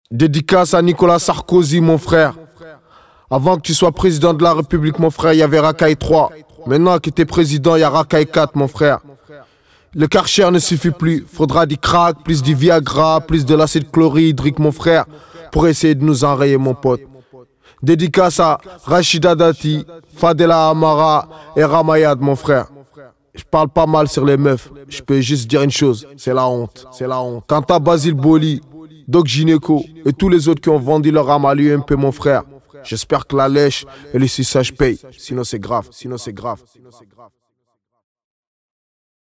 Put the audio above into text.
Dédicace à Nicolas Sarkozy, mon frère. Avant que tu sois président de la République, mon frère, il y avait Racaille 3. Maintenant que tu es président, il y a Racaille 4, mon frère. Le Karcher ne suffit plus. Faudra du crack, plus du Viagra, plus de l'acide chlorhydrique, mon frère, pour essayer de nous enrayer, mon pote. Dédicace à Rachida Dati, Fadela Amara et Ramayad, mon frère. Je parle pas mal sur les meufs. Je peux juste dire une chose, c'est la honte. C'est la honte. Quant à Basile Boli, Doc Gineco et tous les autres qui ont vendu leur âme à l'UMP, mon frère, j'espère que la lèche et le suçage payent. Sinon c'est grave.